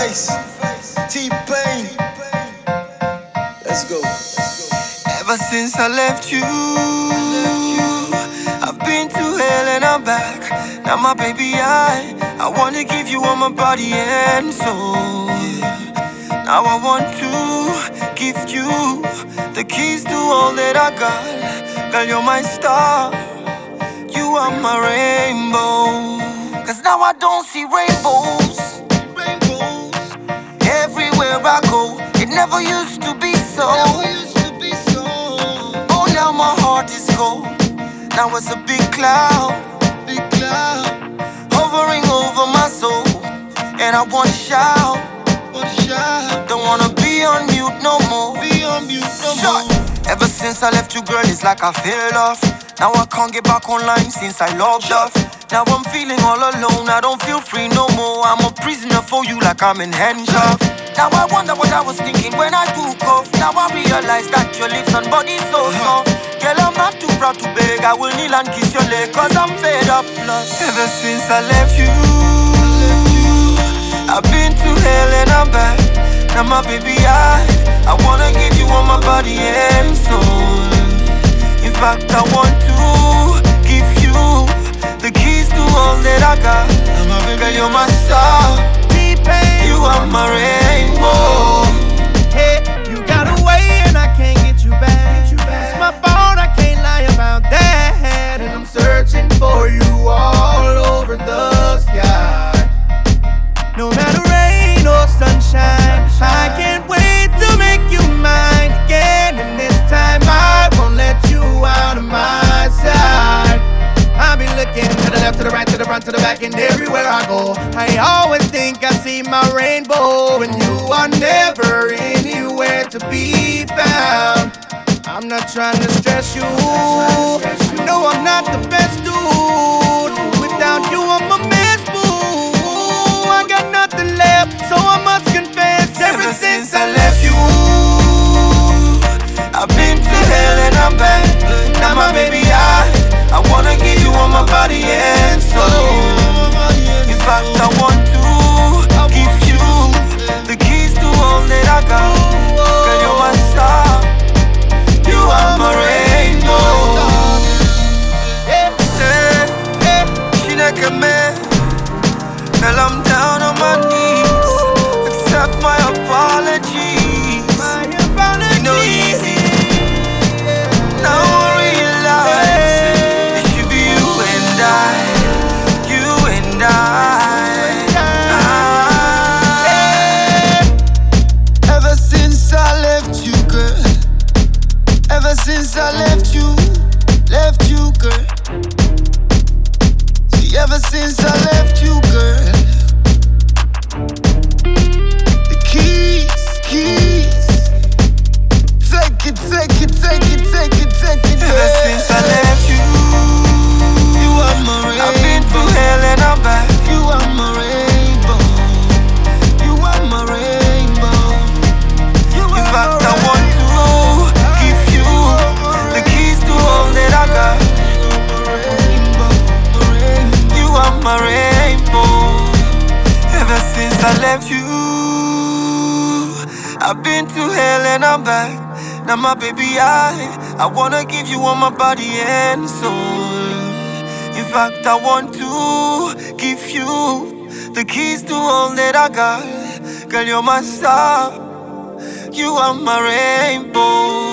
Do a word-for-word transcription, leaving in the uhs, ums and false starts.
Face, T-Pain. Let's go. Ever since I left you, I've been to hell and I'm back. Now my baby, I I wanna give you all my body and soul. Now I want to give you the keys to all that I got. Girl, you're my star, you are my rainbow. Cause now I don't see rainbows, rainbows everywhere I go. It never used to be so. Oh, now my heart is cold. Now it's a big cloud, big cloud hovering over my soul. And I wanna shout, wanna shout. Don't wanna be on mute no more. Be on mute no more. Ever since I left you, girl, it's like I fell off. Now I can't get back online since I logged off. Now I'm feeling all alone, I don't feel free no more. I'm a prisoner for you like I'm in handcuffs. Now I wonder what I was thinking when I took off. Now I realize that your lips and body so soft. Girl, I'm not too proud to beg, I will kneel and kiss your leg, cause I'm fed up lost. Ever since I left you, I've been to hell and I'm back. Now my baby, I I wanna give you all my body and soul. In fact, I want to give you the keys to all that I got. Girl, you're my star, T-Pain. You are my rainbow. Hey, you got away and I can't get you back. It's my fault, I can't lie about that. And I'm searching for you all over the sky. No matter rain or sunshine, I can't wait to make you mine again. And this time I won't let you out of my sight. I'll be looking to the left, to the right, to the front, to the back, and everywhere I go. I always think I see my rainbow, and you are never anywhere to be found. I'm not trying to stress you. No, I'm not the best dude. Without you, I'm a mess, boo. I got nothing left, so I must confess. Ever, Ever since since I left you, I've been to hell and I'm back. Now my baby, I I wanna give you all my body and soul. In fact, I want to give you the keys to all that I got. Girl, you're my star, you are my rainbow. yeah, Hey, yeah. she like a man. Girl, I'm down on my knees. Accept my apologies. My apologies. You know easy. Now I realize it should be you and I, you and I. Ah. Ever since I left you, girl. Ever since I left you, left you, girl. See, ever since I left you, girl. The keys, keys. Take it, take it, take it, take it, take it. Ever since I left you, you are my rainbow. I've been through hell and I'm back. You are my rainbow. You are my rainbow. You are In fact, I want to give you the keys to all that I got. You are my rainbow. Ever since I left you, I've been to hell and I'm back. Now my baby, I I wanna give you all my body and soul. In fact, I want to give you the keys to all that I got. Girl, you're my star, you are my rainbow.